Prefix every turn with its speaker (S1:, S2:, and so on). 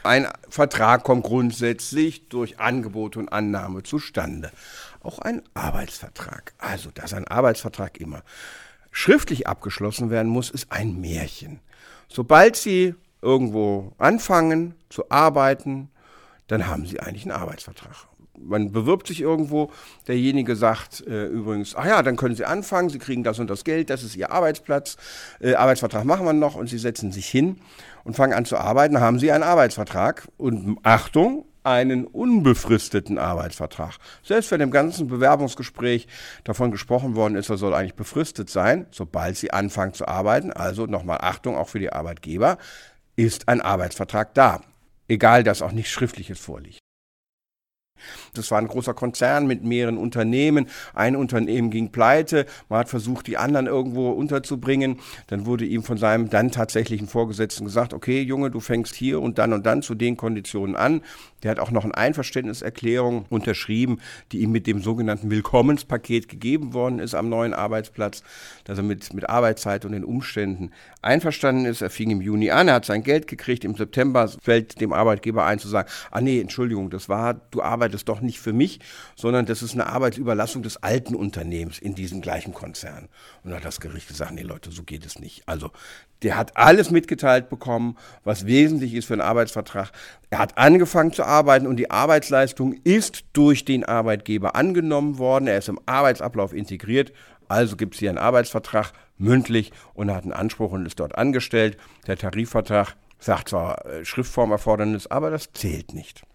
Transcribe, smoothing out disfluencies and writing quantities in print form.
S1: Ein Vertrag kommt grundsätzlich durch Angebot und Annahme zustande. Auch ein Arbeitsvertrag. Also, dass ein Arbeitsvertrag immer schriftlich abgeschlossen werden muss, ist ein Märchen. Sobald Sie irgendwo anfangen zu arbeiten, dann haben Sie eigentlich einen Arbeitsvertrag. Man bewirbt sich irgendwo, derjenige sagt übrigens, ach ja, dann können Sie anfangen, Sie kriegen das und das Geld, das ist Ihr Arbeitsplatz, Arbeitsvertrag machen wir noch und Sie setzen sich hin und fangen an zu arbeiten, dann haben Sie einen Arbeitsvertrag und Achtung, einen unbefristeten Arbeitsvertrag. Selbst wenn im ganzen Bewerbungsgespräch davon gesprochen worden ist, er soll eigentlich befristet sein, sobald Sie anfangen zu arbeiten, also nochmal Achtung auch für die Arbeitgeber, ist ein Arbeitsvertrag da. Egal, dass auch nichts Schriftliches vorliegt. Das war ein großer Konzern mit mehreren Unternehmen. Ein Unternehmen ging pleite. Man hat versucht, die anderen irgendwo unterzubringen. Dann wurde ihm von seinem dann tatsächlichen Vorgesetzten gesagt, okay, Junge, du fängst hier und dann zu den Konditionen an. Der hat auch noch eine Einverständniserklärung unterschrieben, die ihm mit dem sogenannten Willkommenspaket gegeben worden ist am neuen Arbeitsplatz, dass er mit Arbeitszeit und den Umständen einverstanden ist. Er fing im Juni an, er hat sein Geld gekriegt. Im September fällt dem Arbeitgeber ein zu sagen, Entschuldigung, du arbeitest doch nicht für mich, sondern das ist eine Arbeitsüberlassung des alten Unternehmens in diesem gleichen Konzern. Und da hat das Gericht gesagt, nee Leute, so geht es nicht. Also der hat alles mitgeteilt bekommen, was wesentlich ist für einen Arbeitsvertrag. Er hat angefangen zu arbeiten und die Arbeitsleistung ist durch den Arbeitgeber angenommen worden. Er ist im Arbeitsablauf integriert. Also gibt es hier einen Arbeitsvertrag, mündlich, und er hat einen Anspruch und ist dort angestellt. Der Tarifvertrag sagt zwar Schriftformerfordernis, aber das zählt nicht.